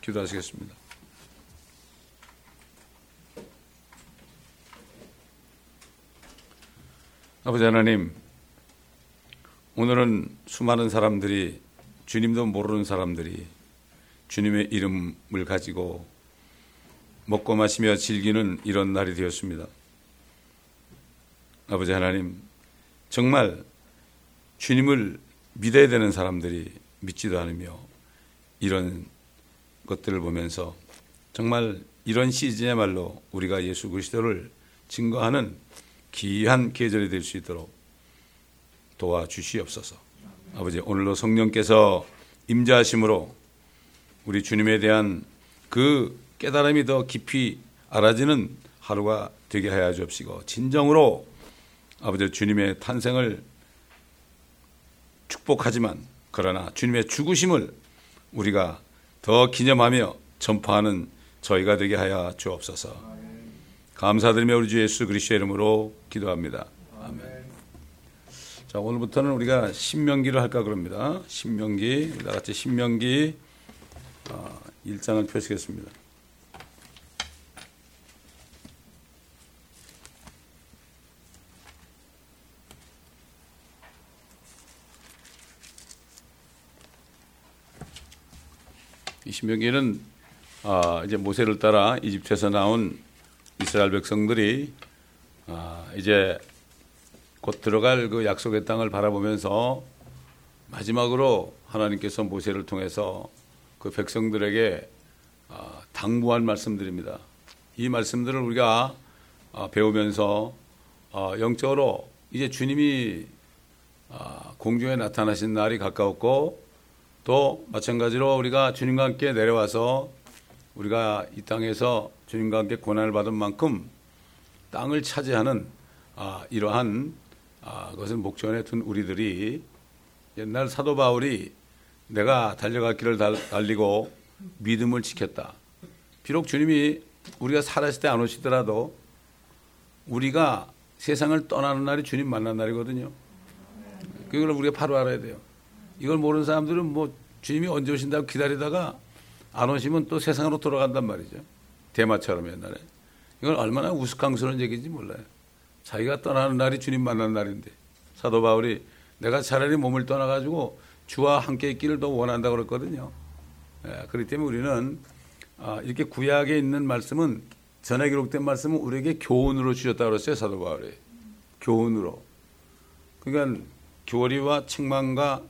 기도하시겠습니다. 아버지 하나님, 오늘은 수많은 사람들이, 주님도 모르는 사람들이 주님의 이름을 가지고 먹고 마시며 즐기는 이런 날이 되었습니다. 아버지 하나님, 정말 주님을 믿어야 되는 사람들이 믿지도 않으며 이런 것들을 보면서 정말 이런 시즌이야말로 우리가 예수 그리스도를 증거하는 귀한 계절이 될 수 있도록 도와주시옵소서. 아버지, 오늘도 성령께서 임재하심으로 우리 주님에 대한 그 깨달음이 더 깊이 알아지는 하루가 되게 하여 주옵시고, 진정으로 아버지 주님의 탄생을 축복하지만 그러나 주님의 죽으심을 우리가 더 기념하며 전파하는 저희가 되게 하여 주옵소서. 감사드리며 우리 주 예수 그리스도의 이름으로 기도합니다. 아멘. 자, 오늘부터는 우리가 신명기를 할까 그럽니다. 신명기, 다 같이 신명기 1장을 펴시겠습니다. 이 신명기는 이제 모세를 따라 이집트에서 나온 이스라엘 백성들이 이제 곧 들어갈 그 약속의 땅을 바라보면서 마지막으로 하나님께서 모세를 통해서 그 백성들에게 당부한 말씀들입니다. 이 말씀들을 우리가 배우면서 영적으로 이제 주님이 공중에 나타나신 날이 가까웠고, 또 마찬가지로 우리가 주님과 함께 내려와서 우리가 이 땅에서 주님과 함께 고난을 받은 만큼 땅을 차지하는 이러한 것을 목전에 둔 우리들이, 옛날 사도 바울이 내가 달려갈 길을 달리고 믿음을 지켰다. 비록 주님이 우리가 살았을 때 안 오시더라도 우리가 세상을 떠나는 날이 주님 만난 날이거든요. 그걸 우리가 바로 알아야 돼요. 이걸 모르는 사람들은 뭐 주님이 언제 오신다고 기다리다가 안 오시면 또 세상으로 돌아간단 말이죠. 대마처럼 옛날에. 이건 얼마나 우스꽝스러운 얘기인지 몰라요. 자기가 떠나는 날이 주님 만난 날인데, 사도 바울이 내가 차라리 몸을 떠나가지고 주와 함께 있기를 더 원한다고 그랬거든요. 그렇기 때문에 우리는 이렇게 구약에 있는 말씀은, 전에 기록된 말씀은 우리에게 교훈으로 주셨다고 그랬어요. 사도 바울이. 교훈으로. 그러니까 교리와 책망과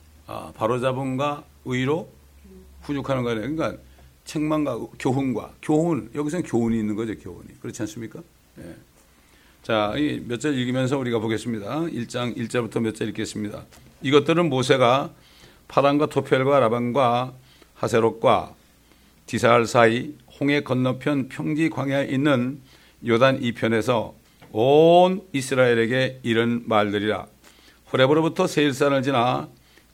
바로잡음과 의로 훈육하는 거 아니에요. 그러니까 책망과 교훈과 교훈, 여기서는 교훈이 있는 거죠. 교훈이. 그렇지 않습니까? 예. 자, 몇 절 읽으면서 우리가 보겠습니다. 1장 1절부터 몇 절 읽겠습니다. 이것들은 모세가 파란과 토펠과 라반과 하세롯과 디사할 사이 홍해 건너편 평지 광야에 있는 요단 이편에서 온 이스라엘에게 이른 말들이라. 호렙으로부터 세일산을 지나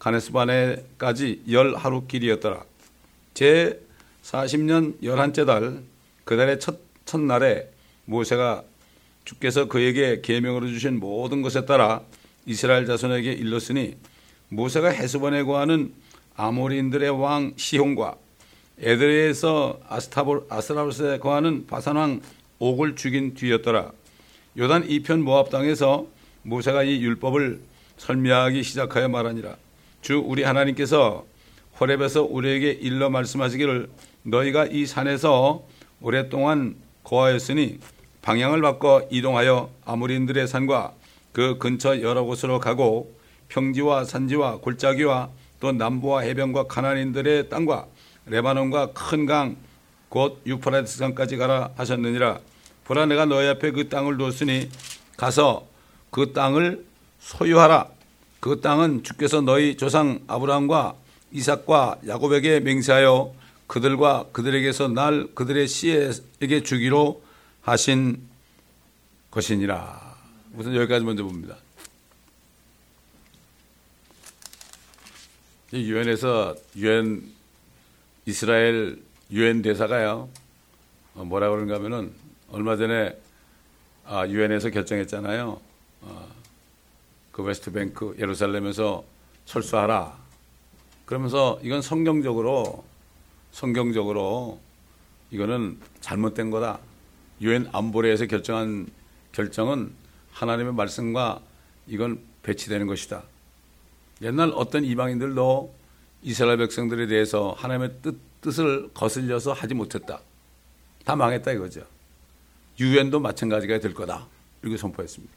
가네스바네까지 10하루 길이었더라. 제 40년 11째 달 그 달의 첫날에 모세가 주께서 그에게 계명으로 주신 모든 것에 따라 이스라엘 자손에게 일렀으니, 모세가 헤스본에 거하는 아모리인들의 왕 시혼과 에드레에서 아스라롯에 거하는 바산 왕 옥을 죽인 뒤였더라. 요단 이편 모압 땅에서 모세가 이 율법을 설명하기 시작하여 말하니라. 주 우리 하나님께서 호렙에서 우리에게 일러 말씀하시기를, 너희가 이 산에서 오랫동안 거하였으니 방향을 바꿔 이동하여 아모리인들의 산과 그 근처 여러 곳으로 가고 평지와 산지와 골짜기와 또 남부와 해변과 가나안인들의 땅과 레바논과 큰 강 곧 유프라테스 강까지 가라 하셨느니라. 보라, 내가 너희 앞에 그 땅을 두었으니 가서 그 땅을 소유하라. 그 땅은 주께서 너희 조상 아브라함과 이삭과 야곱에게 맹세하여 그들과 그들에게서 날 그들의 씨에게 주기로 하신 것이니라. 우선 여기까지 먼저 봅니다. 유엔에서 이스라엘 유엔 대사가요, 뭐라고 그런가 하면은, 얼마 전에 유엔에서 결정했잖아요. 그 웨스트뱅크 예루살렘에서 철수하라. 그러면서 이건 성경적으로 성경적으로 이거는 잘못된 거다. 유엔 안보리에서 결정한 결정은 하나님의 말씀과 이건 배치되는 것이다. 옛날 어떤 이방인들도 이스라엘 백성들에 대해서 하나님의 뜻을 거슬려서 하지 못했다. 다 망했다 이거죠. 유엔도 마찬가지가 될 거다. 이렇게 선포했습니다.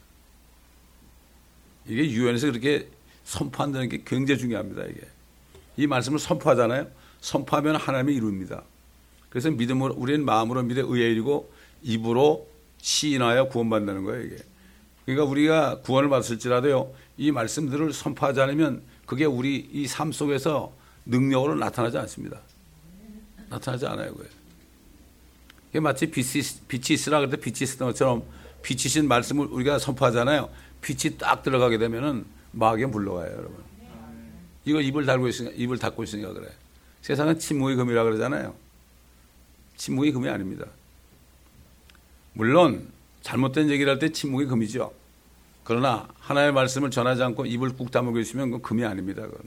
이게 유엔에서 그렇게 선포한다는 게 굉장히 중요합니다. 이게 이 말씀을 선포하잖아요. 선포하면 하나님이 이룹니다. 그래서 믿음으로 우리는 마음으로 믿어 의에 이르고 입으로 시인하여 구원받는다는 거예요. 이게 그러니까 우리가 구원을 받을지라도요 이 말씀들을 선포하지 않으면 그게 우리 이 삶 속에서 능력으로 나타나지 않습니다. 나타나지 않아요. 그게 이게 마치 빛이 있으라 그럴 때 빛이 있었던 것처럼 빛이신 말씀을 우리가 선포하잖아요. 빛이 딱 들어가게 되면은 마귀가 물러가요, 여러분. 이거 입을 닫고 있으니까 그래. 세상은 침묵의 금이라 그러잖아요. 침묵의 금이 아닙니다. 물론 잘못된 얘기를 할 때 침묵의 금이죠. 그러나 하나님의 말씀을 전하지 않고 입을 꾹 다물고 있으면 그건 금이 아닙니다. 그건.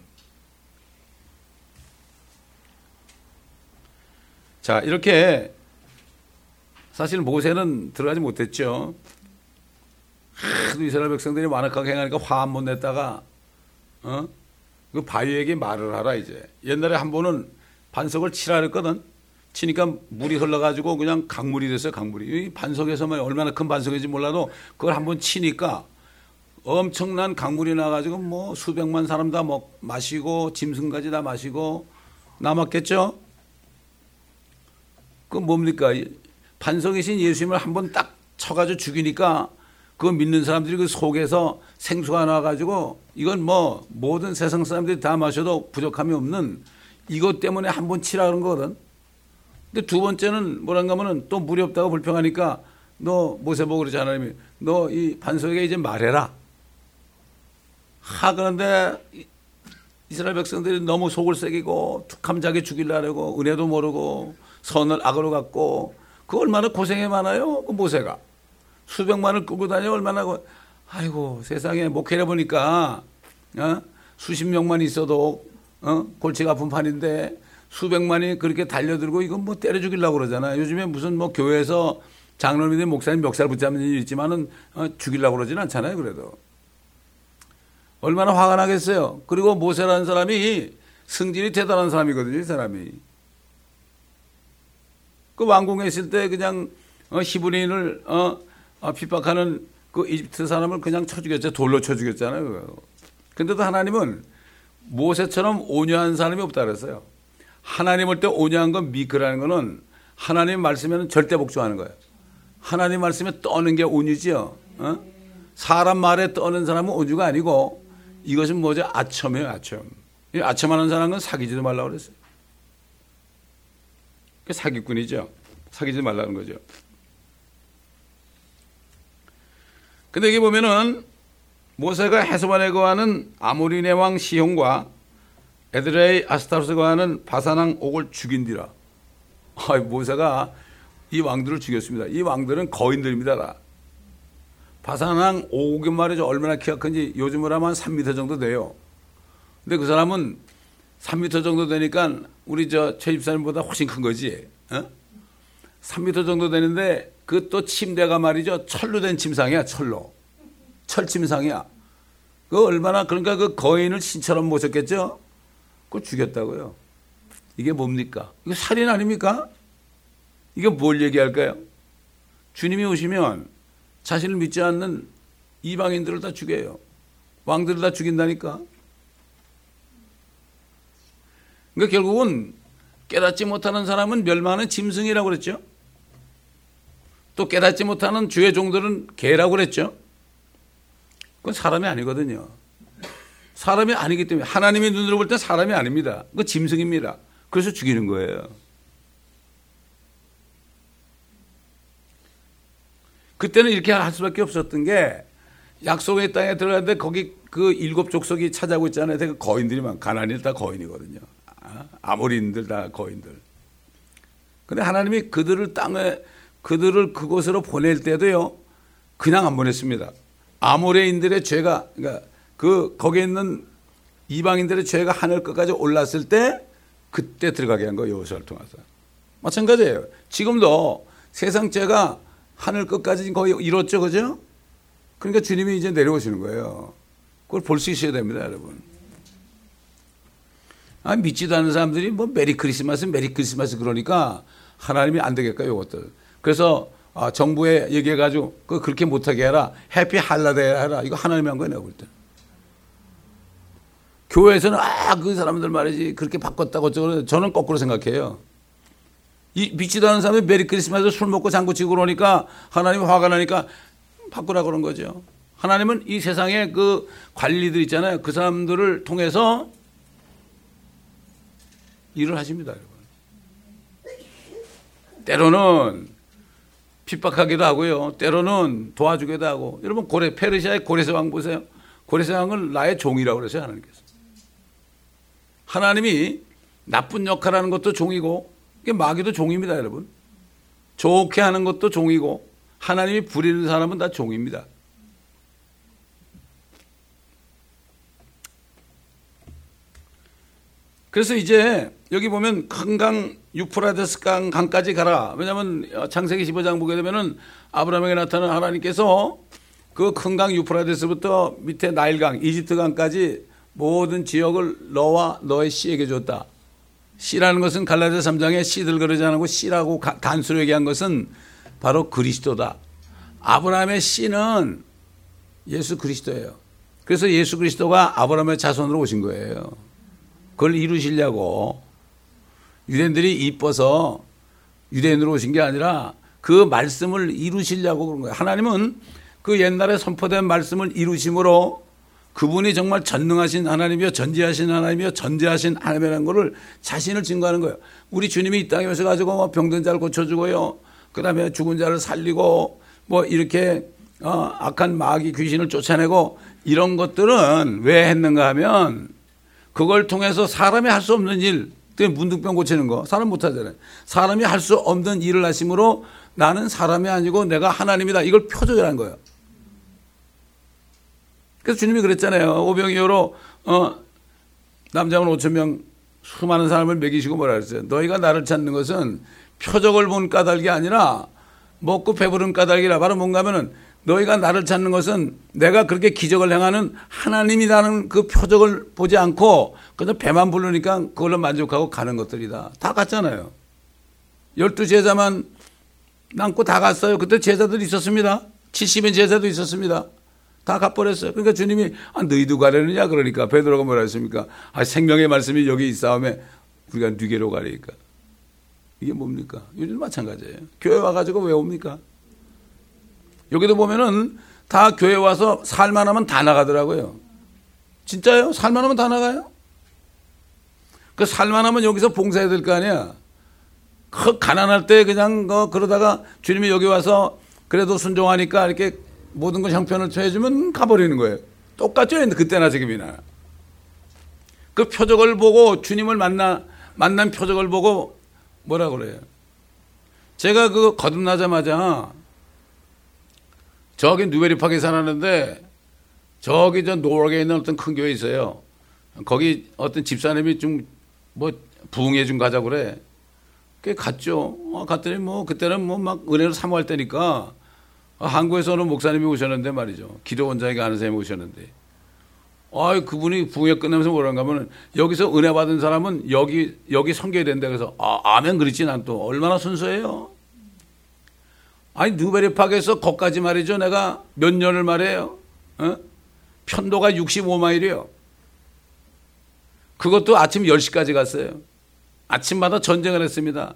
자, 이렇게 사실 모세는 들어가지 못했죠. 하도 이스라엘 백성들이 완악하게 행하니까 화 한 번 냈다가 그 바위에게 말을 하라 이제. 옛날에 한 번은 반석을 치라 그랬거든. 치니까 물이 흘러가지고 그냥 강물이 됐어요. 강물이. 이 반석에서만 얼마나 큰 반석인지 몰라도 그걸 한번 치니까 엄청난 강물이 나가지고 뭐 수백만 사람 다 마시고 짐승까지 다 마시고 남았겠죠. 그 뭡니까? 반석이신 예수님을 한번 딱 쳐가지고 죽이니까 그거 믿는 사람들이 그 속에서 생수가 나와가지고 이건 뭐 모든 세상 사람들이 다 마셔도 부족함이 없는 이것 때문에 한번 치라 그런 거거든. 근데 두 번째는 뭐란가 하면은 또 물이 없다고 불평하니까 너 모세 보고 그러지 하나님이 너 이 반석에게 이제 말해라. 그런데 이스라엘 백성들이 너무 속을 새기고 툭함자게 죽이려고 은혜도 모르고 선을 악으로 갖고 그 얼마나 고생이 많아요. 그 모세가. 수백만을 끌고 다녀 얼마나 아이고 세상에 목회를 보니까 수십 명만 있어도 골치가 아픈 판인데 수백만이 그렇게 달려들고 이건 뭐 때려 죽이려고 그러잖아. 요즘에 무슨 뭐 교회에서 장로님들 목사님 멱살 붙잡는 일이 있지만은 죽이려고 그러진 않잖아요. 그래도 얼마나 화가 나겠어요. 그리고 모세라는 사람이 승질이 대단한 사람이거든요. 이 사람이 그 왕궁에 있을 때 그냥 히브리인을 핍박하는 그 이집트 사람을 그냥 쳐 죽였죠. 돌로 쳐 죽였잖아요. 근데도 하나님은 모세처럼 온유한 사람이 없다 그랬어요. 하나님 올 때 온유한 건 미크라는 거는 하나님 말씀에는 절대 복종하는 거예요. 하나님 말씀에 떠는 게 온유지요. 사람 말에 떠는 사람은 온유가 아니고 이것은 뭐죠? 아첨이에요. 아첨. 이 아첨하는 사람은 사귀지도 말라고 그랬어요. 사기꾼이죠. 사귀지 말라는 거죠. 근데 여기 보면은 모세가 헤스본에 거하는 아모리네 왕 시혼과 에드레이 아스타로스 거하는 바산 왕 옥을 죽인디라. 모세가 이 왕들을 죽였습니다. 이 왕들은 거인들입니다. 바산 왕 옥이 말이죠. 얼마나 키가 큰지 요즘으로 하면 3m 정도 돼요. 근데 그 사람은 3m 정도 되니까 우리 최 집사님보다 훨씬 큰 거지. 3m 정도 되는데 그 또 침대가 말이죠. 철로 된 침상이야. 철 침상이야. 그 얼마나 그러니까 그 거인을 신처럼 모셨겠죠. 그걸 죽였다고요. 이게 뭡니까? 이거 살인 아닙니까? 이게 뭘 얘기할까요? 주님이 오시면 자신을 믿지 않는 이방인들을 다 죽여요. 왕들을 다 죽인다니까. 그러니까 결국은 깨닫지 못하는 사람은 멸망하는 짐승이라고 그랬죠. 또 깨닫지 못하는 주의 종들은 개라고 그랬죠. 그건 사람이 아니거든요. 사람이 아니기 때문에 하나님의 눈으로 볼 때 사람이 아닙니다. 그건 짐승입니다. 그래서 죽이는 거예요. 그때는 이렇게 할 수밖에 없었던 게 약속의 땅에 들어갔는데 거기 그 7 족속이 차지하고 있잖아요. 그 거인들이 가나안인들 다 거인이거든요. 아모리인들 다 거인들. 근데 하나님이 그들을 그곳으로 보낼 때도요, 그냥 안 보냈습니다. 아모레인들의 죄가, 그러니까 거기에 있는 이방인들의 죄가 하늘 끝까지 올랐을 때 그때 들어가게 한 거예요. 여호수아를 통해서. 마찬가지예요. 지금도 세상 죄가 하늘 끝까지 거의 이뤘죠. 그죠? 그러니까 주님이 이제 내려오시는 거예요. 그걸 볼 수 있어야 됩니다, 여러분. 믿지도 않는 사람들이 뭐 메리 크리스마스 그러니까 하나님이 안 되겠까, 요것들. 그래서 정부에 얘기해가지고 그렇게 못하게 해라. 해피 할라데이 해라. 이거 하나님이 한 거예요, 내가 볼 때. 교회에서는 그 사람들 말이지 그렇게 바꿨다고 저는 거꾸로 생각해요. 이 믿지도 않는 사람이 메리 크리스마스 술 먹고 장구치고 그러니까 하나님이 화가 나니까 바꾸라 그런 거죠. 하나님은 이 세상에 그 관리들 있잖아요. 그 사람들을 통해서 일을 하십니다, 여러분. 때로는 핍박하기도 하고요. 때로는 도와주기도 하고. 여러분 페르시아의 고레스 왕 보세요. 고레스 왕은 나의 종이라고 그러세요, 하나님께서. 하나님이 나쁜 역할하는 것도 종이고 마귀도 종입니다, 여러분. 좋게 하는 것도 종이고 하나님이 부리는 사람은 다 종입니다. 그래서 이제 여기 보면 큰 강 유프라데스 강까지 가라. 왜냐하면 창세기 15장 보게 되면은 아브라함에게 나타난 하나님께서 그 큰 강 유프라데스부터 밑에 나일강, 이집트 강까지 모든 지역을 너와 너의 씨에게 줬다. 씨라는 것은 갈라디아 3장에 씨들 그러지 않고 씨라고 단수로 얘기한 것은 바로 그리스도다. 아브라함의 씨는 예수 그리스도예요. 그래서 예수 그리스도가 아브라함의 자손으로 오신 거예요. 그걸 이루시려고 유대인들이 이뻐서 유대인으로 오신 게 아니라 그 말씀을 이루시려고 그런 거예요. 하나님은 그 옛날에 선포된 말씀을 이루심으로 그분이 정말 전능하신 하나님이요 전지하신 하나님이요 전지하신 하나님이라는 것을 자신을 증거하는 거예요. 우리 주님이 이 땅에 오셔가지고 병든 자를 고쳐주고요. 그 다음에 죽은 자를 살리고 이렇게 악한 마귀 귀신을 쫓아내고 이런 것들은 왜 했는가 하면 그걸 통해서 사람이 할 수 없는 일, 문둥병 고치는 거 사람 못하잖아요. 사람이 할 수 없는 일을 하심으로 나는 사람이 아니고 내가 하나님이다. 이걸 표적이라는 거예요. 그래서 주님이 그랬잖아요. 오병이어로 남자만 5,000명 수많은 사람을 먹이시고 뭐라 그랬어요. 너희가 나를 찾는 것은 표적을 본 까닭이 아니라 먹고 배부른 까닭이라. 바로 뭔가 하면은 너희가 나를 찾는 것은 내가 그렇게 기적을 행하는 하나님이라는 그 표적을 보지 않고 그냥 배만 부르니까 그걸로 만족하고 가는 것들이다. 다 갔잖아요. 12제자만 남고 다 갔어요. 그때 제자들이 있었습니다. 70인 제자도 있었습니다. 다 가버렸어요. 그러니까 주님이 너희도 가려느냐 그러니까 베드로가 뭐라 했습니까? 생명의 말씀이 여기 있사오매 우리가 네게로 가리니까. 이게 뭡니까? 요즘 마찬가지예요. 교회 와가지고 왜 옵니까? 여기도 보면은 다 교회 와서 살만 하면 다 나가더라고요. 진짜요? 살만 하면 다 나가요? 그 살만 하면 여기서 봉사해야 될 거 아니야. 가난할 때 그냥 그러다가 주님이 여기 와서 그래도 순종하니까 이렇게 모든 걸 형편을 처해주면 가버리는 거예요. 똑같죠? 그때나 지금이나. 그 표적을 보고 주님을 만난 표적을 보고 뭐라 그래요? 제가 거듭나자마자 저기 누베리파크에 살았는데 저기 노르웨이에 있는 어떤 큰 교회 있어요. 거기 어떤 집사님이 좀 부흥회 좀 가자고 그래. 그게 갔죠. 갔더니 그때는 막 은혜로 사모할 때니까 한국에서는 목사님이 오셨는데 말이죠. 기도 원장이 아는 사람이 오셨는데. 그분이 부흥회 끝나면서 뭐라는가 하면 여기서 은혜 받은 사람은 여기 섬겨야 된다. 그래서 아멘 그랬지. 난 또 얼마나 순수해요. 누베리파크에서 거기까지 말이죠. 내가 몇 년을 말해요. 편도가 65마일이에요. 그것도 아침 10시까지 갔어요. 아침마다 전쟁을 했습니다.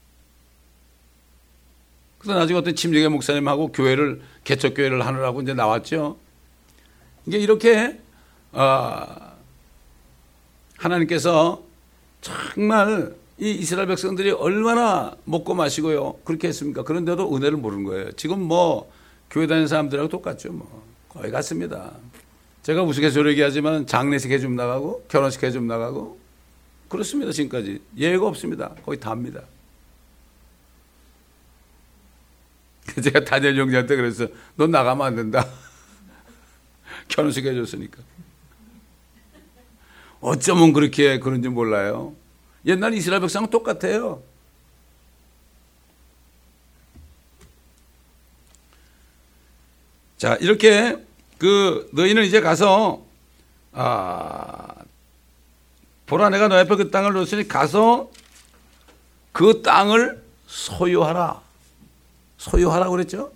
그래서 나중에 어떤 침례교 목사님하고 개척교회를 하느라고 이제 나왔죠. 이게 이렇게, 하나님께서 정말 이 이스라엘 백성들이 얼마나 먹고 마시고요. 그렇게 했습니까? 그런데도 은혜를 모르는 거예요. 지금 교회 다니는 사람들하고 똑같죠. 거의 같습니다. 제가 우스갯소리 얘기하지만 장례식 해좀 나가고 결혼식 해좀 나가고 그렇습니다. 지금까지. 예외가 없습니다. 거의 다입니다. 제가 다니엘 형제한테 그랬어요. 넌 나가면 안 된다. 결혼식 해줬으니까. 어쩌면 그렇게 그런지 몰라요. 옛날 이스라엘 백성은 똑같아요. 자, 이렇게 너희는 이제 가서 보라, 내가 너희 앞에 그 땅을 줬으니 가서 그 땅을 소유하라. 소유하라고 그랬죠.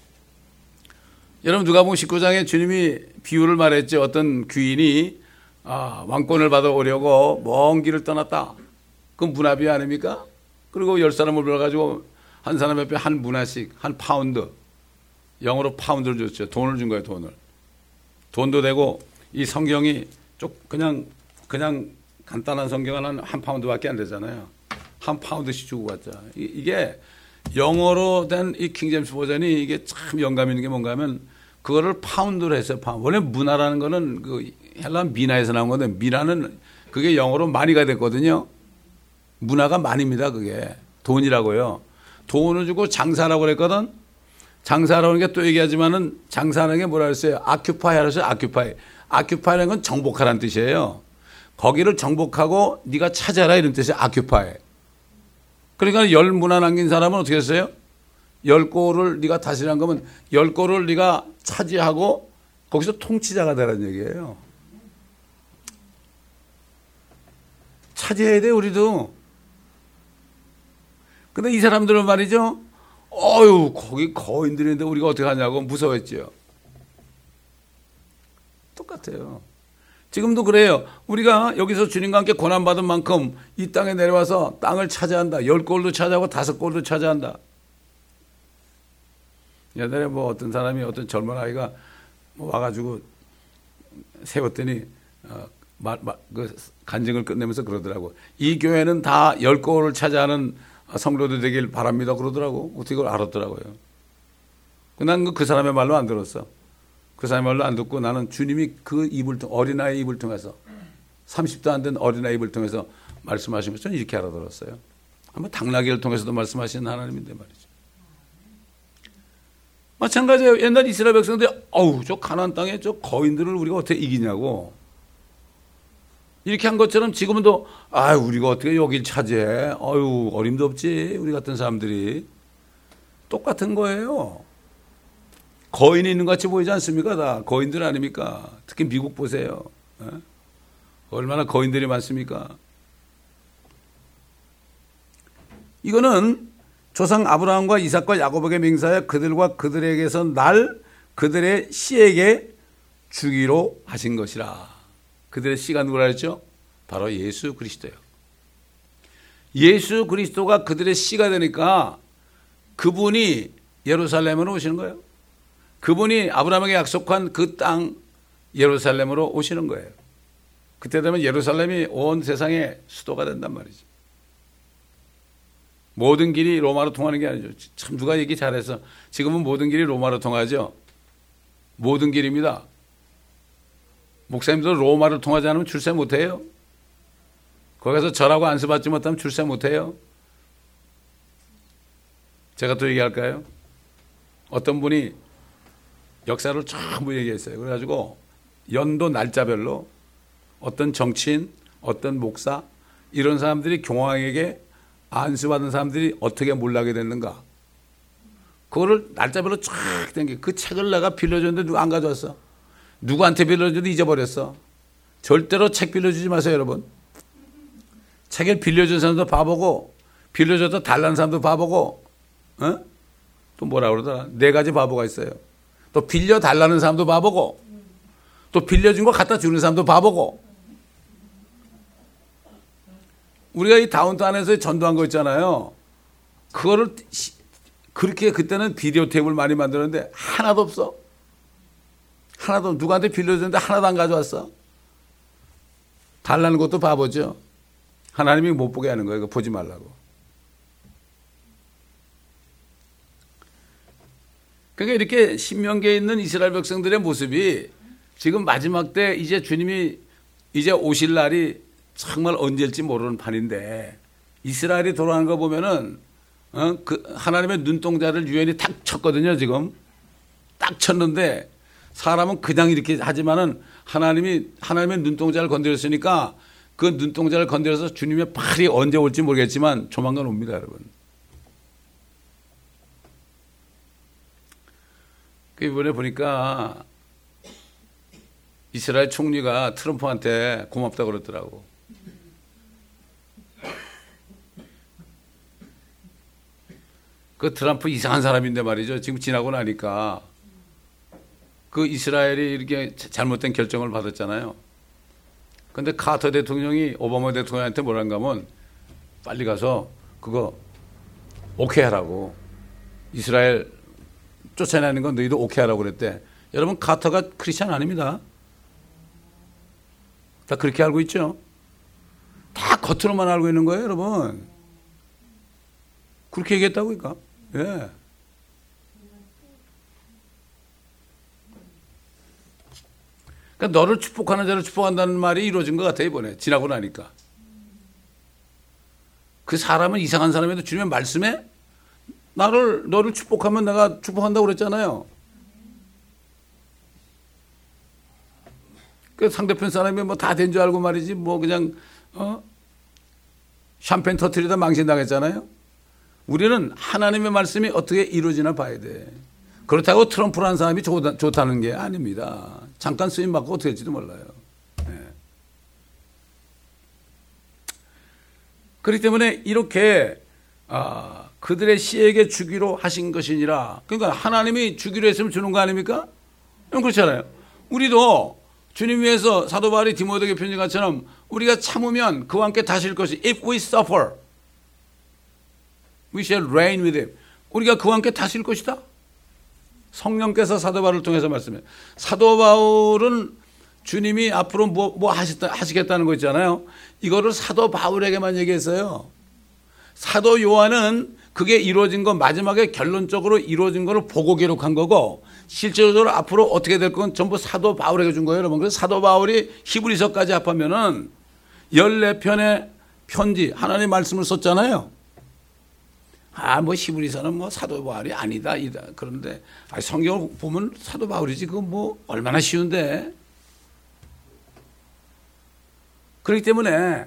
여러분, 누가복음 19장에 주님이 비유를 말했죠. 어떤 귀인이 왕권을 받아오려고 먼 길을 떠났다. 그건 문화비 아닙니까? 그리고 10사람을 불러가지고 한 사람 옆에 한 문화씩, 한 파운드, 영어로 파운드를 줬죠. 돈을 준 거예요. 돈도 되고, 이 성경이 그냥 간단한 성경은 한 파운드밖에 안 되잖아요. 한 파운드씩 주고 갔죠. 이게 영어로 된 이 킹제임스 버전이 이게 참 영감 있는 게 뭔가 하면 그거를 파운드로 했어요. 원래 문화라는 거는 그 헬라 미나에서 나온 건데, 미나는 그게 영어로 마니가 됐거든요. 문화가 만입니다. 그게 돈이라고요. 돈을 주고 장사라고 그랬거든. 장사라는 게 또 얘기하지만은 장사하는 게 뭐라 그랬어요? 아큐파이 하랬어요. 아큐파이라는 건 정복하라는 뜻이에요. 거기를 정복하고 네가 차지하라 이런 뜻이에요. 아큐파이. 그러니까 10문화 남긴 사람은 어떻게 했어요? 10골을 네가 다스리는 거면 10골을 네가 차지하고 거기서 통치자가 되라는 얘기예요. 차지해야 돼, 우리도. 근데 이 사람들은 말이죠. 거기 거인들인데 우리가 어떻게 하냐고 무서워했죠. 똑같아요. 지금도 그래요. 우리가 여기서 주님과 함께 고난받은 만큼 이 땅에 내려와서 땅을 차지한다. 10골도 차지하고 5골도 차지한다. 옛날에 어떤 사람이 어떤 젊은 아이가 와가지고 세웠더니 그 간증을 끝내면서 그러더라고. 이 교회는 다 10골을 차지하는 성도들 되길 바랍니다. 그러더라고. 어떻게 그걸 알았더라고요. 난 그 사람의 말로 안 들었어. 그 사람의 말로 안 듣고 나는 주님이 그 어린아이 입을 통해서 30도 안 된 어린아이 입을 통해서 말씀하시면서 저는 이렇게 알아들었어요. 아마 당나귀를 통해서도 말씀하시는 하나님인데 말이죠. 마찬가지예요. 옛날 이스라엘 백성들이 저 가나안 땅에 저 거인들을 우리가 어떻게 이기냐고 이렇게 한 것처럼 지금은 또 우리가 어떻게 여길 차지해. 어림도 없지. 우리 같은 사람들이. 똑같은 거예요. 거인이 있는 것 같이 보이지 않습니까? 다 거인들 아닙니까? 특히 미국 보세요. 얼마나 거인들이 많습니까? 이거는 조상 아브라함과 이삭과 야곱에게 맹세하여 그들과 그들에게서 날 그들의 씨에게 주기로 하신 것이라. 그들의 씨가 누구라 했죠? 바로 예수 그리스도예요. 예수 그리스도가 그들의 씨가 되니까 그분이 예루살렘으로 오시는 거예요. 그분이 아브라함에게 약속한 그 땅 예루살렘으로 오시는 거예요. 그때 되면 예루살렘이 온 세상의 수도가 된단 말이죠. 모든 길이 로마로 통하는 게 아니죠. 참 누가 얘기 잘해서 지금은 모든 길이 로마로 통하죠. 모든 길입니다. 목사님들 로마를 통하지 않으면 출세 못해요. 거기 가서 절하고 안수받지 못하면 출세 못해요. 제가 또 얘기할까요? 어떤 분이 역사를 전부 얘기했어요. 그래가지고 연도 날짜별로 어떤 정치인, 어떤 목사 이런 사람들이 교황에게 안수받은 사람들이 어떻게 몰락이 됐는가. 그거를 날짜별로 쫙 땡겨. 그 책을 내가 빌려줬는데 누가 안 가져왔어. 누구한테 빌려줘도 잊어버렸어. 절대로 책 빌려주지 마세요, 여러분. 책을 빌려준 사람도 바보고 빌려줘도 달라는 사람도 바보고 또 뭐라 그러더라. 4가지 바보가 있어요. 또 빌려달라는 사람도 바보고 또 빌려준 거 갖다 주는 사람도 바보고. 우리가 이 다운타운에서 전도한 거 있잖아요. 그거를 그렇게 그때는 비디오 테이프를 많이 만들었는데 하나도 없어. 하나도 누구한테 빌려줬는데 하나도 안 가져왔어. 달라는 것도 바보죠. 하나님이 못 보게 하는 거예요. 보지 말라고. 그러니까 이렇게 신명기에 있는 이스라엘 백성들의 모습이 지금 마지막 때 이제 주님이 이제 오실 날이 정말 언제일지 모르는 판인데 이스라엘이 돌아가는 거 보면은 그 하나님의 눈동자를 유엔이 탁 쳤거든요. 지금 딱 쳤는데 사람은 그냥 이렇게 하지만은 하나님의 눈동자를 건드렸으니까 그 눈동자를 건드려서 주님의 팔이 언제 올지 모르겠지만 조만간 옵니다, 여러분. 그 이번에 보니까 이스라엘 총리가 트럼프한테 고맙다고 그러더라고. 그 트럼프 이상한 사람인데 말이죠. 지금 지나고 나니까 그 이스라엘이 이렇게 잘못된 결정을 받았잖아요. 근데 카터 대통령이 오바마 대통령한테 뭐란가 하면 빨리 가서 그거 오케이 하라고. 이스라엘 쫓아내는 건 너희도 오케이 하라고 그랬대. 여러분, 카터가 크리스찬 아닙니다. 다 그렇게 알고 있죠. 다 겉으로만 알고 있는 거예요, 여러분. 그렇게 얘기했다고니까. 예. 그러니까 너를 축복하는 자를 축복한다는 말이 이루어진 것 같아요, 이번에. 지나고 나니까. 그 사람은 이상한 사람에도 주님의 말씀에 너를 축복하면 내가 축복한다고 그랬잖아요. 그 상대편 사람이 뭐 다 된 줄 알고 말이지, 뭐 그냥, 샴페인 터트리다 망신당했잖아요. 우리는 하나님의 말씀이 어떻게 이루어지나 봐야 돼. 그렇다고 트럼프라는 사람이 좋다는 게 아닙니다. 잠깐 쓰임 받고 어떻게 될지도 몰라요. 네. 그렇기 때문에 이렇게 그들의 씨에게 주기로 하신 것이니라. 그러니까 하나님이 주기로 했으면 주는 거 아닙니까? 그렇잖아요. 우리도 주님 위해서 사도 바울이 디모데에게 편지한 것처럼 우리가 참으면 그와 함께 다실 것이 if we suffer we shall reign with him. 우리가 그와 함께 다실 것이다. 성령께서 사도 바울을 통해서 말씀해요. 사도 바울은 주님이 앞으로 뭐 하시겠다는 거 있잖아요. 이거를 사도 바울에게만 얘기했어요. 사도 요한은 그게 이루어진 거 마지막에 결론적으로 이루어진 거를 보고 기록한 거고 실제적으로 앞으로 어떻게 될 건 전부 사도 바울에게 준 거예요, 여러분. 그래서 사도 바울이 히브리서까지 합하면은 14편의 편지, 하나님의 말씀을 썼잖아요. 뭐 히브리서는 뭐 사도 바울이 아니다. 그런데 성경을 보면 사도 바울이지. 그거 뭐 얼마나 쉬운데. 그렇기 때문에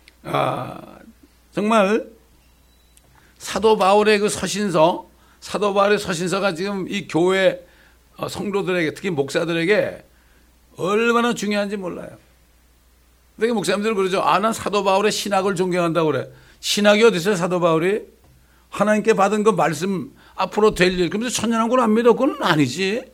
정말 사도 바울의 그 서신서, 사도 바울의 서신서가 지금 이 교회 성도들에게, 특히 목사들에게 얼마나 중요한지 몰라요. 되게 목사님들 그러죠. 난 사도 바울의 신학을 존경한다고 그래. 신학이 어디 있어요, 사도 바울이? 하나님께 받은 그 말씀 앞으로 될 일. 그러면서 천년왕국을 안 믿어? 그건 아니지.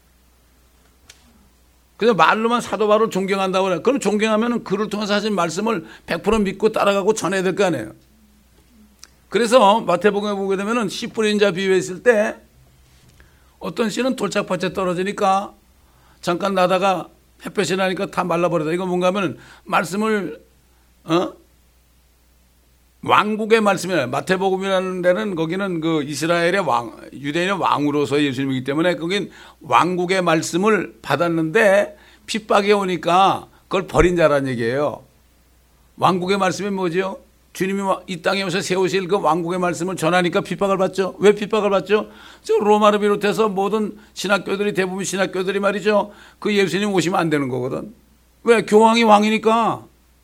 그냥 말로만 사도 바울을 존경한다고 그래. 그럼 존경하면 그를 통해서 하신 말씀을 100% 믿고 따라가고 전해야 될 거 아니에요. 그래서 마태복음에 보게 되면은 씨 뿌린 자 비유했을 때 어떤 씨는 돌짝밭에 떨어지니까 잠깐 나다가 햇볕이 나니까 다 말라버리다. 이거 뭔가 하면 말씀을 왕국의 말씀이에요. 마태복음이라는 데는 거기는 그 이스라엘의 유대인의 왕으로서 예수님이기 때문에 거긴 왕국의 말씀을 받았는데 핍박이 오니까 그걸 버린 자라는 얘기예요. 왕국의 말씀이 뭐죠? 주님이 이 땅에 오셔 세우실 그 왕국의 말씀을 전하니까 핍박을 받죠. 왜 핍박을 받죠? 로마를 비롯해서 모든 신학교들이, 대부분 신학교들이 말이죠. 그 예수님 오시면 안 되는 거거든. 왜? 교황이 왕이니까.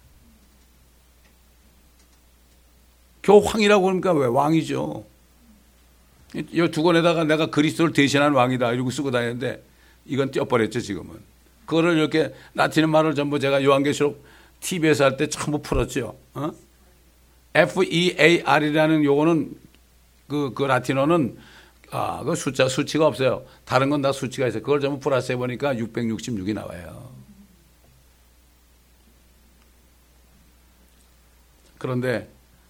교황이라고 그러니까 왜? 왕이죠. 이 두 권에다가 내가 그리스도를 대신한 왕이다 이러고 쓰고 다니는데 이건 떼어버렸죠, 지금은. 그거를 이렇게 라틴 말을 전부 제가 요한계시록 TV에서 할 때 전부 풀었죠. FEAR이라는 요거는 그 라틴어는 그 수치가 없어요. 다른 건 다 수치가 있어요. 그걸 전부 플러스 해보니까 666이 나와요. 그런데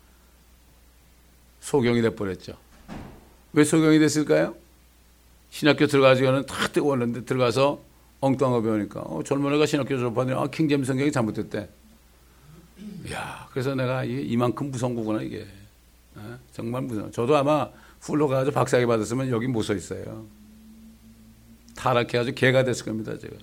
소경이 돼버렸죠. 왜 소경이 됐을까요? 신학교 들어가지고는 다 뜨거웠는데 들어가서 엉뚱한 거 배우니까 젊은 애가 신학교 졸업하더니 킹제임스 성경이 잘못됐대. 이야, 그래서 내가 이만큼 무서운 거구나 이게. 정말 무서워. 저도 아마 훌로 가서 박사학위 받았으면 여기 못 서 있어요. 타락해가지고 개가 됐을 겁니다, 제가.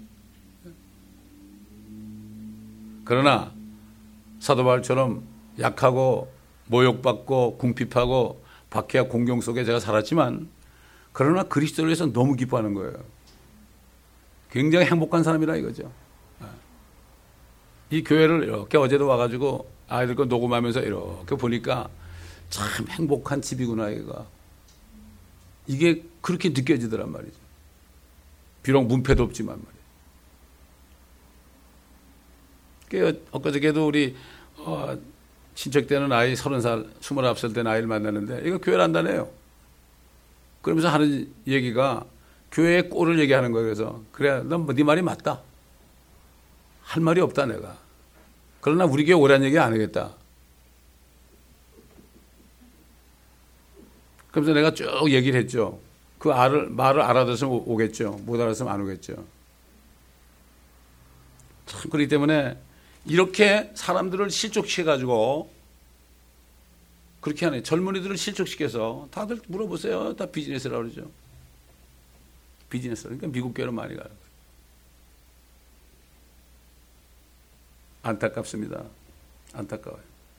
그러나 사도 바울처럼 약하고 모욕받고 궁핍하고 박해와 공경 속에 제가 살았지만 그러나 그리스도를 위해서 너무 기뻐하는 거예요. 굉장히 행복한 사람이라 이거죠. 이 교회를 이렇게 어제도 와가지고 아이들 거 녹음하면서 이렇게 보니까 참 행복한 집이구나, 이가. 이게 그렇게 느껴지더란 말이죠. 비록 문패도 없지만 말이에요. 엊그저께도 우리 친척 때는 아이 30살, 29살 된 아이를 만났는데 이거 교회를 안다네요. 그러면서 하는 얘기가 교회의 꼴을 얘기하는 거예요. 그래서 그래, 넌 네 말이 맞다. 할 말이 없다 내가. 그러나 우리 교회 오라는 얘기 안 하겠다. 그러면서 내가 쭉 얘기를 했죠. 그 말을 알아들었으면 오겠죠. 못 알았으면 안 오겠죠. 참 그렇기 때문에 이렇게 사람들을 실족시켜가지고 그렇게 하네. 젊은이들을 실족시켜서 다들 물어보세요. 다 비즈니스라고 그러죠. 비즈니스. 그러니까 미국 교회로 많이 가요. 안타깝습니다. 안타까워요.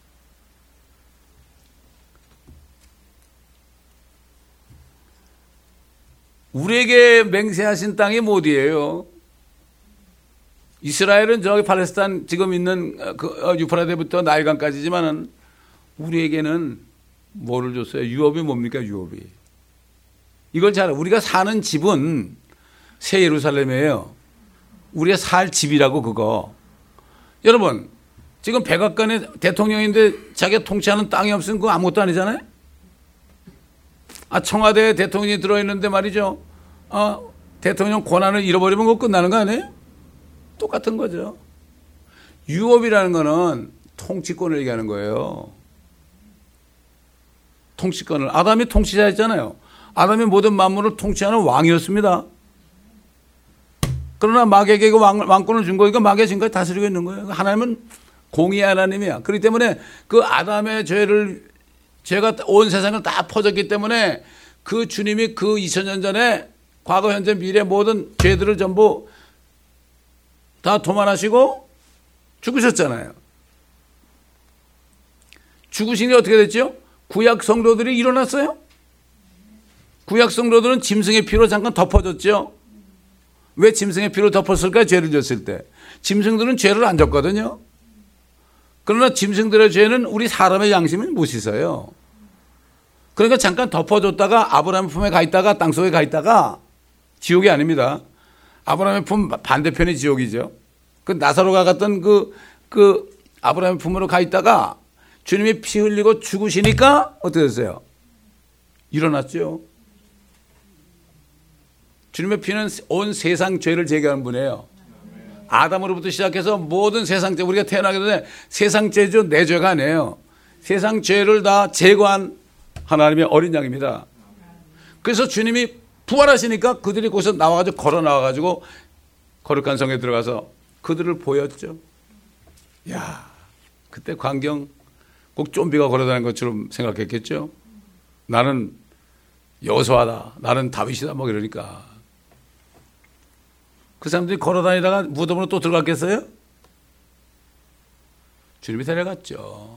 우리에게 맹세하신 땅이 어디예요? 이스라엘은 저기 팔레스타인 지금 있는 그 유프라데부터 나일강까지지만은 우리에게는 뭐를 줬어요? 유업이 뭡니까? 유업이. 이걸 잘 우리가 사는 집은 새 예루살렘이에요. 우리가 살 집이라고 그거. 여러분 지금 백악관의 대통령인데 자기가 통치하는 땅이 없으면 그거 아무것도 아니잖아요. 청와대에 대통령이 들어있는데 말이죠. 대통령 권한을 잃어버리면 그거 끝나는 거 아니에요? 똑같은 거죠. 유업이라는 거는 통치권을 얘기하는 거예요. 통치권을. 아담이 통치자였잖아요. 아담이 모든 만물을 통치하는 왕이었습니다. 그러나 마귀에게 왕권을 준 거니까 마귀가 지금까지 다스리고 있는 거예요. 하나님은 공의의 하나님이야. 그렇기 때문에 그 아담의 죄가 온 세상을 다 퍼졌기 때문에 그 주님이 그 2000년 전에 과거, 현재, 미래 모든 죄들을 전부 다 도만하시고 죽으셨잖아요. 죽으시니 어떻게 됐죠? 구약 성도들이 일어났어요. 구약 성도들은 짐승의 피로 잠깐 덮어졌죠. 왜 짐승의 피로 덮었을까요? 죄를 졌을 때. 짐승들은 죄를 안 졌거든요. 그러나 짐승들의 죄는 우리 사람의 양심을 못 씻어요. 그러니까 잠깐 덮어줬다가 아브라함의 품에 가 있다가 땅속에 가 있다가 지옥이 아닙니다. 아브라함의 품 반대편이 지옥이죠. 그 나사로가 갔던 그 아브라함의 품으로 가 있다가 주님이 피 흘리고 죽으시니까 어떻게 됐어요? 일어났죠. 주님의 피는 온 세상 죄를 제거하는 분이에요. 아담으로부터 시작해서 모든 세상 죄, 우리가 태어나기 전에 세상 죄죠. 내 죄가 아니에요. 세상 죄를 다 제거한 하나님의 어린 양입니다. 그래서 주님이 부활하시니까 그들이 거기서 나와가지고 걸어 나와가지고 거룩한 성에 들어가서 그들을 보였죠. 야, 그때 광경 꼭 좀비가 걸어다니는 것처럼 생각했겠죠. 나는 여호수아다, 나는 다윗이다, 뭐 이러니까. 그 사람들이 걸어다니다가 무덤으로 또 들어갔겠어요? 주님이 데려갔죠.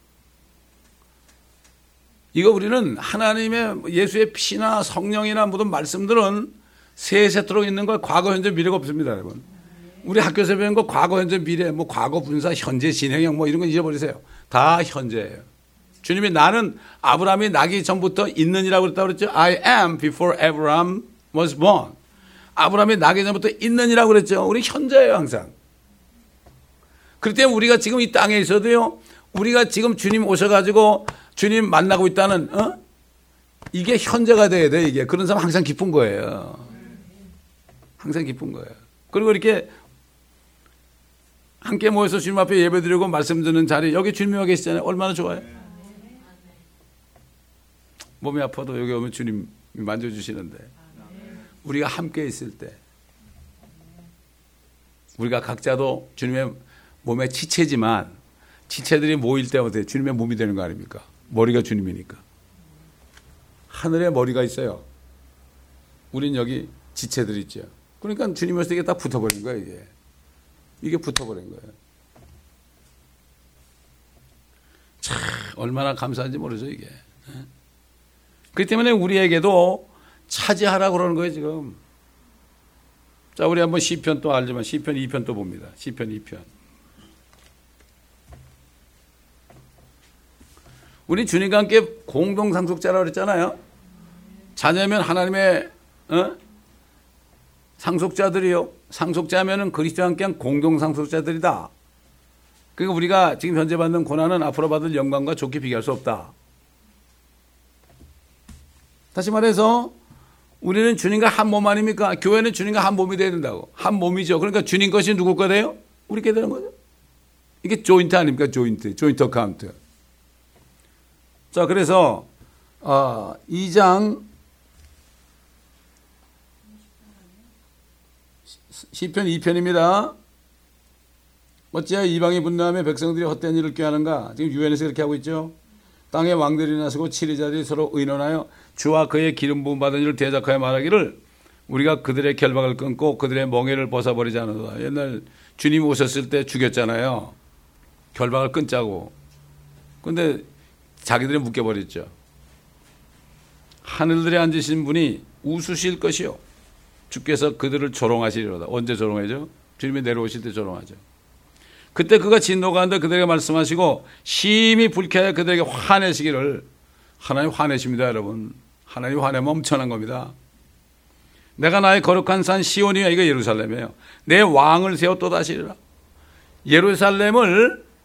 이거 우리는 하나님의 예수의 피나 성령이나 모든 말씀들은 세세토록 있는 걸 과거, 현재, 미래가 없습니다, 여러분. 우리 학교에서 배운 거 과거, 현재, 미래, 뭐 과거, 분사, 현재, 진행형 뭐 이런 거 잊어버리세요. 다 현재예요. 주님이 나는 아브라함이 나기 전부터 있는이라고 그랬다고 그랬죠. I am before Abraham was born. 아브라함이 나기 전부터 있는이라고 그랬죠. 우리 현재예요, 항상. 그렇기 때문에 우리가 지금 이 땅에 있어도요, 우리가 지금 주님 오셔가지고 주님 만나고 있다는, 이게 현재가 돼야 돼, 이게. 그런 사람 항상 기쁜 거예요. 항상 기쁜 거예요. 그리고 이렇게 함께 모여서 주님 앞에 예배 드리고 말씀 듣는 자리, 여기 주님이 와 계시잖아요. 얼마나 좋아요. 몸이 아파도 여기 오면 주님이 만져주시는데, 우리가 함께 있을 때, 우리가 각자도 주님의 몸의 지체지만, 지체들이 모일 때 어때요? 주님의 몸이 되는 거 아닙니까? 머리가 주님이니까. 하늘에 머리가 있어요. 우린 여기 지체들이 있죠. 그러니까 주님 오실 때 이게 딱 붙어버린 거예요, 이게. 이게 붙어버린 거예요. 참, 얼마나 감사한지 모르죠, 이게. 그렇기 때문에 우리에게도 차지하라고 그러는 거예요, 지금. 자, 우리 한번 시편 또 알지만 시편 2편 또 봅니다. 시편 2편. 우리 주님과 함께 공동 상속자라고 그랬잖아요. 자녀면 하나님의 상속자들이요. 상속자면은 그리스도와 함께한 공동 상속자들이다. 그러니까 우리가 지금 현재 받는 고난은 앞으로 받을 영광과 좋게 비교할 수 없다. 다시 말해서 우리는 주님과 한 몸 아닙니까? 교회는 주님과 한 몸이 돼야 된다고. 한 몸이죠. 그러니까 주님 것이 누구 거 돼요? 우리 게 되는 거죠. 이게 조인트 아닙니까? 조인트 어카운트. 자, 그래서 2장 시편 2편입니다. 어찌하여 이방이 분노하며 백성들이 헛된 일을 꾀하는가? 지금 유엔에서 그렇게 하고 있죠. 땅의 왕들이 나서고 치리자들이 서로 의논하여 주와 그의 기름 부음 받은 일을 대적하여 말하기를 우리가 그들의 결박을 끊고 그들의 멍에를 벗어버리지 않는다. 옛날 주님 오셨을 때 죽였잖아요. 결박을 끊자고. 그런데 자기들이 묶여버렸죠. 하늘들에 앉으신 분이 웃으실 것이요. 주께서 그들을 조롱하시리로다. 언제 조롱하죠? 주님이 내려오실 때 조롱하죠. 그때 그가 진노가 한데 그들에게 말씀하시고 심히 불쾌하여 그들에게 화내시기를. 하나님 화내십니다, 여러분. 하나님 화내면 엄청난 겁니다. 내가 나의 거룩한 산 시온이여, 이거 예루살렘이에요. 내 왕을 세워 또다시리라. 예루살렘을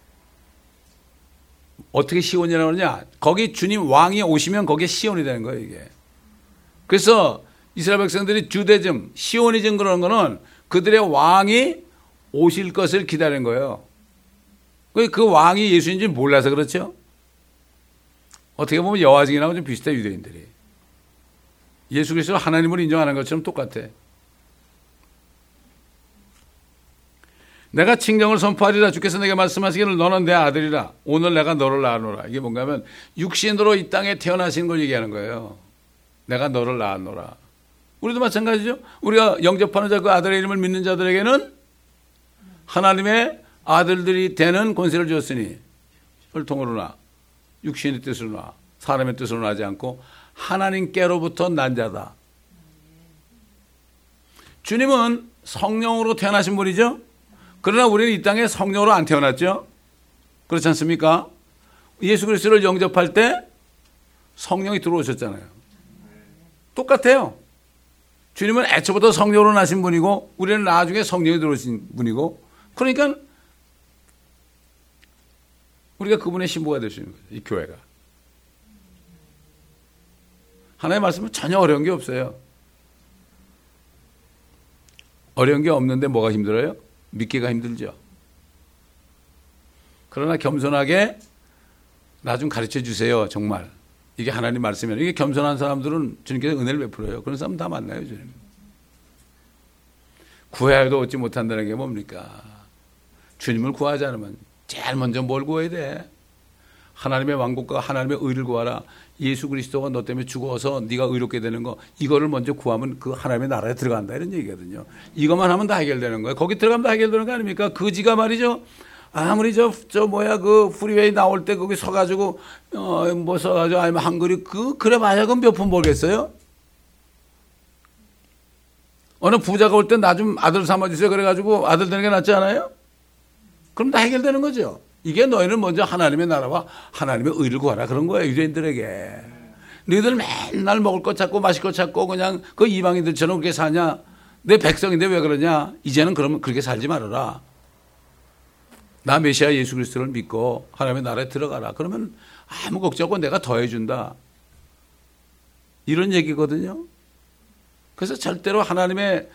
어떻게 시온이라고 그러냐? 거기 주님 왕이 오시면 거기에 시온이 되는 거예요, 이게. 그래서 이스라엘 백성들이 주대즘, 시오니즘 그러는 거는 그들의 왕이 오실 것을 기다리는 거예요. 그 왕이 예수인 줄 몰라서 그렇죠? 어떻게 보면 여화증이라고 좀 비슷해, 유대인들이. 예수 그리스도를 하나님으로 인정하는 것처럼 똑같아. 내가 칭정을 선포하리라. 주께서 내게 말씀하시기를 너는 내 아들이라. 오늘 내가 너를 낳았노라. 이게 뭔가 하면 육신으로 이 땅에 태어나신 걸 얘기하는 거예요. 내가 너를 낳았노라. 우리도 마찬가지죠. 우리가 영접하는 자 그 아들의 이름을 믿는 자들에게는 하나님의 아들들이 되는 권세를 주었으니 혈통으로나 육신의 뜻으로나 사람의 뜻으로 나지 않고 하나님께로부터 난 자다. 주님은 성령으로 태어나신 분이죠. 그러나 우리는 이 땅에 성령으로 안 태어났죠. 그렇지 않습니까? 예수 그리스도를 영접할 때 성령이 들어오셨잖아요. 똑같아요. 주님은 애초부터 성령으로 나신 분이고 우리는 나중에 성령이 들어오신 분이고, 그러니까 우리가 그분의 신부가 될 수 있는 거죠. 이 교회가. 하나님의 말씀은 전혀 어려운 게 없어요. 어려운 게 없는데 뭐가 힘들어요? 믿기가 힘들죠. 그러나 겸손하게 나 좀 가르쳐 주세요. 정말. 이게 하나님 말씀이에요. 이게 겸손한 사람들은 주님께서 은혜를 베풀어요. 그런 사람 다 만나요, 주님. 구해도 얻지 못한다는 게 뭡니까? 주님을 구하지 않으면 제일 먼저 뭘 구해야 돼? 하나님의 왕국과 하나님의 의를 구하라. 예수 그리스도가 너 때문에 죽어서 네가 의롭게 되는 거, 이거를 먼저 구하면 그 하나님의 나라에 들어간다, 이런 얘기거든요. 이것만 하면 다 해결되는 거예요. 거기 들어가면 다 해결되는 거 아닙니까? 그지가 말이죠. 아무리 그 프리웨이 나올 때 거기 서가지고 뭐 써가지고 아니면 한 그릇 그래봐야 그럼 몇 푼 벌겠어요? 어느 부자가 올 때 나 좀 아들 삼아주세요 그래가지고 아들 되는 게 낫지 않아요? 그럼 다 해결되는 거죠. 이게 너희는 먼저 하나님의 나라와 하나님의 의를 구하라 그런 거예요, 유대인들에게. 너희들 맨날 먹을 것 찾고 마실 것 찾고 그냥 그 이방인들처럼 그렇게 사냐? 내 백성인데 왜 그러냐? 이제는 그러면 그렇게 살지 말아라. 나 메시아 예수 그리스도를 믿고 하나님의 나라에 들어가라. 그러면 아무 걱정 없고 내가 더해준다. 이런 얘기거든요. 그래서 절대로 하나님의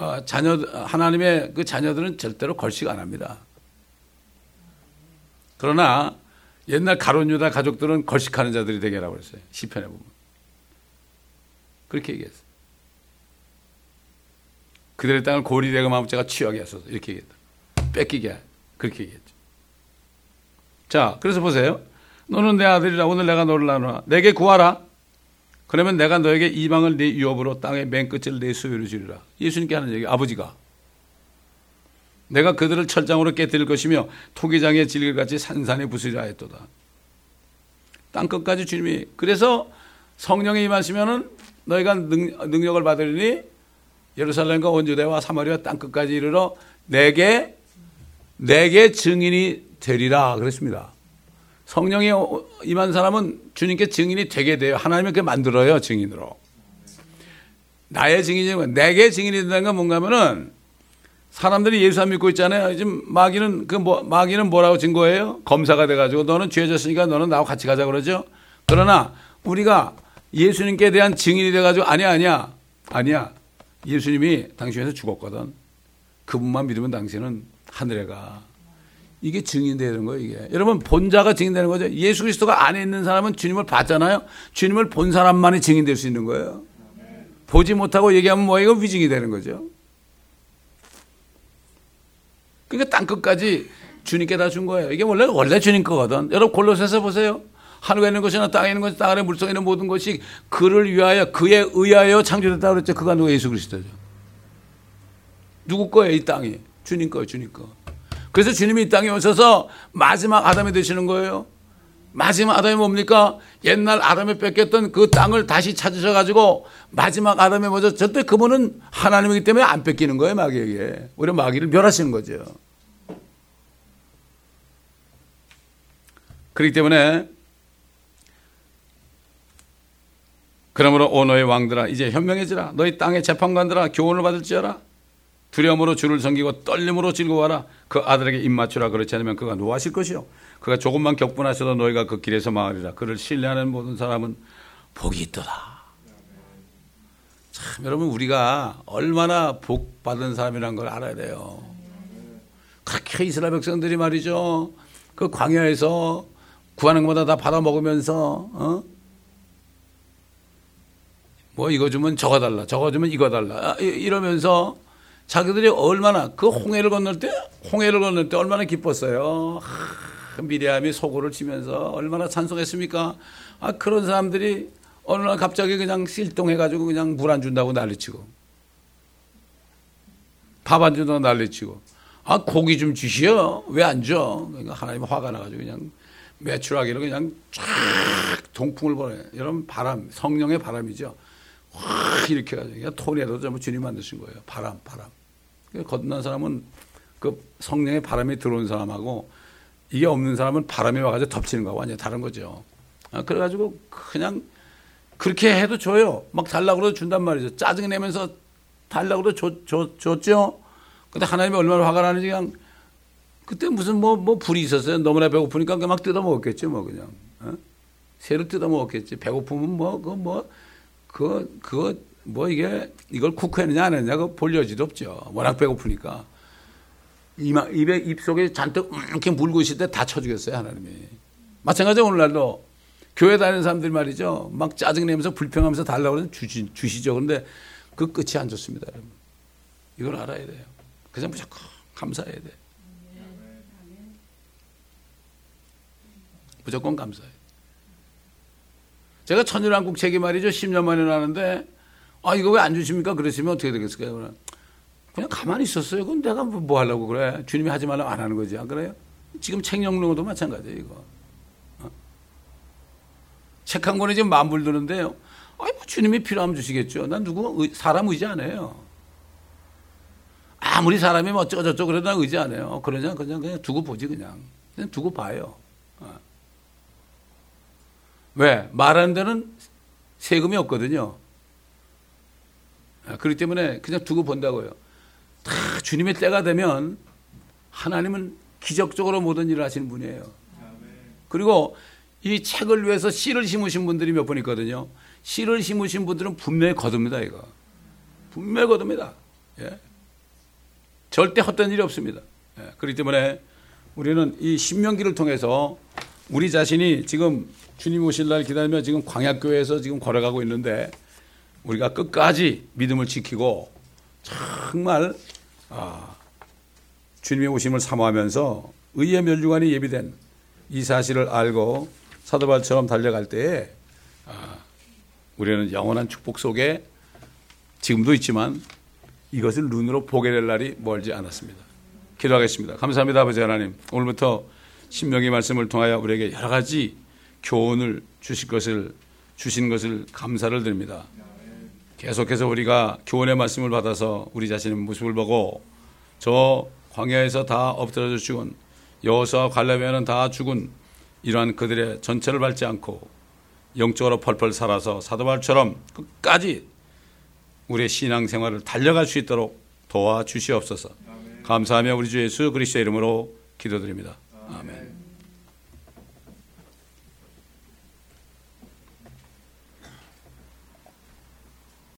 그 자녀들은 절대로 걸식 안 합니다. 그러나 옛날 가룟 유다 가족들은 걸식하는 자들이 되게라고 그랬어요. 시편에 보면. 그렇게 얘기했어요. 그들의 땅을 고리 대금하면 제가 취하게 했어서 이렇게 얘기했다. 뺏기게 그렇게 얘기했죠. 자, 그래서 보세요. 너는 내 아들이라. 오늘 내가 너를 낳노라. 내게 구하라. 그러면 내가 너에게 이방을 네 유업으로 땅의 맨 끝을 네 소유로 주리라. 예수님께 하는 얘기, 아버지가. 내가 그들을 철장으로 깨뜨릴 것이며 토기장의 질길같이 산산에 부수리라 했도다. 땅끝까지 주님이. 그래서 성령이 임하시면은 너희가 능력을 받으리니 예루살렘과 온 유대와 사마리아 땅끝까지 이르러 내게 증인이 되리라 그랬습니다. 성령이 임한 사람은 주님께 증인이 되게 돼요. 하나님이 그렇게 만들어요, 증인으로. 나의 증인이, 내게 증인이 된다는 건 뭔가 하면은 사람들이 예수 안 믿고 있잖아요. 지금 마귀는 뭐라고 증거해요? 검사가 돼가지고 너는 죄졌으니까 너는 나하고 같이 가자 그러죠. 그러나 우리가 예수님께 대한 증인이 돼가지고 아니야. 예수님이 당신에서 죽었거든. 그분만 믿으면 당신은 하늘에 가. 이게 증인되는 거예요, 이게. 여러분, 본자가 증인되는 거죠. 예수 그리스도가 안에 있는 사람은 주님을 봤잖아요. 주님을 본 사람만이 증인될 수 있는 거예요. 보지 못하고 얘기하면 이거 위증이 되는 거죠. 그러니까 땅끝까지 주님께 다 준 거예요. 이게 원래 주님 거거든. 여러분, 골로새서 보세요. 하늘에 있는 것이나 땅에 있는 것이 땅 아래 물속에 있는 모든 것이 그를 위하여, 그에 의하여 창조됐다고 그랬죠. 그가 누구? 예수 그리스도죠. 누구 거예요, 이 땅이? 주님 거예요, 주님 거. 그래서 주님이 이 땅에 오셔서 마지막 아담이 되시는 거예요. 마지막 아담이 뭡니까? 옛날 아담이 뺏겼던 그 땅을 다시 찾으셔가지고 마지막 아담이 뭐죠? 절대 그분은 하나님이기 때문에 안 뺏기는 거예요, 마귀에게. 오히려 마귀를 멸하시는 거죠. 그렇기 때문에 그러므로 오 너의 왕들아 이제 현명해지라. 너희 땅의 재판관들아 교훈을 받을지어라. 두려움으로 주를 섬기고 떨림으로 즐거워하라. 그 아들에게 입 맞추라. 그렇지 않으면 그가 노하실 것이요 그가 조금만 격분하셔도 너희가 그 길에서 망하리라. 그를 신뢰하는 모든 사람은 복이 있도다. 참 여러분, 우리가 얼마나 복 받은 사람이라는 걸 알아야 돼요. 그렇게 이스라엘 백성들이 말이죠, 그 광야에서 구하는 것마다 다 받아 먹으면서 이거 주면 저거 달라, 저거 주면 이거 달라 이러면서 자기들이 얼마나 그 홍해를 건널 때 얼마나 기뻤어요. 미리암이 소고를 치면서 얼마나 찬송했습니까? 그런 사람들이 어느 날 갑자기 그냥 실동해가지고 그냥 물 안 준다고 난리치고, 밥 안 준다고 난리치고, 고기 좀 주시오. 왜 안 줘? 그러니까 하나님 화가 나가지고 그냥 매출하기로 그냥 쫙 동풍을 보내. 여러분, 바람, 성령의 바람이죠. 확 이렇게 해가지고 토네도 전부 주님 만드신 거예요. 바람. 건넌 사람은 그 성령의 바람이 들어온 사람하고 이게 없는 사람은 바람이 와가지고 덮치는 거하고 완전히 다른 거죠. 그래가지고 그냥 그렇게 해도 줘요. 막 달라고 해도 준단 말이죠. 짜증 내면서 달라고 해도 줬죠. 근데 하나님이 얼마나 화가 나는지 그냥 그때 무슨 불이 있었어요. 너무나 배고프니까 그냥 막 뜯어 먹었겠지 그냥. 새로 뜯어 먹었겠지. 배고프면 이걸 쿠크했느냐 안 했느냐 볼 여지도 없죠. 워낙 배고프니까. 입속에 잔뜩 이렇게 물고 있을 때 다 쳐주겠어요, 하나님이. 마찬가지로 오늘날도 교회 다니는 사람들 말이죠. 막 짜증내면서 불평하면서 달라고 해서 주시죠. 그런데 그 끝이 안 좋습니다, 여러분. 이걸 알아야 돼요. 그냥 무조건 감사해야 돼. 무조건 감사해. 제가 천일왕국 책이 말이죠. 10년 만에 나는데 이거 왜 안 주십니까? 그러시면 어떻게 되겠을까요? 그냥 가만히 있었어요. 그럼 내가 뭐 하려고 그래? 주님이 하지 말라고 안 하는 거지. 안 그래요? 지금 책 영롱도 마찬가지예요, 이거. 책 한 권에 지금 만불 드는데요. 주님이 필요하면 주시겠죠. 난 사람 의지 안 해요. 아무리 사람이 어쩌고저쩌고 그래도 난 의지 안 해요. 그냥 두고 보지, 그냥 두고 봐요. 왜? 말하는 데는 세금이 없거든요. 그렇기 때문에 그냥 두고 본다고요. 다 주님의 때가 되면 하나님은 기적적으로 모든 일을 하시는 분이에요. 그리고 이 책을 위해서 씨를 심으신 분들이 몇 분 있거든요. 씨를 심으신 분들은 분명히 거둡니다, 이거. 분명히 거둡니다. 예. 절대 헛된 일이 없습니다. 예. 그렇기 때문에 우리는 이 신명기를 통해서 우리 자신이 지금 주님 오실 날 기다리며 지금 광야교회에서 지금 걸어가고 있는데 우리가 끝까지 믿음을 지키고 정말 주님의 오심을 사모하면서 의의 멸류관이 예비된 이 사실을 알고 사도 바울처럼 달려갈 때에 우리는 영원한 축복 속에 지금도 있지만 이것을 눈으로 보게 될 날이 멀지 않았습니다. 기도하겠습니다. 감사합니다, 아버지 하나님. 오늘부터 신명기 말씀을 통하여 우리에게 여러 가지 교훈을 주신 것을 감사를 드립니다. 계속해서 우리가 교훈의 말씀을 받아서 우리 자신의 모습을 보고 저 광야에서 다 엎드려져 죽은 여호수아와 갈렙에는 다 죽은 이러한 그들의 전철을 밟지 않고 영적으로 펄펄 살아서 사도 바울처럼 끝까지 우리의 신앙생활을 달려갈 수 있도록 도와주시옵소서. 감사하며 우리 주 예수 그리스도의 이름으로 기도드립니다.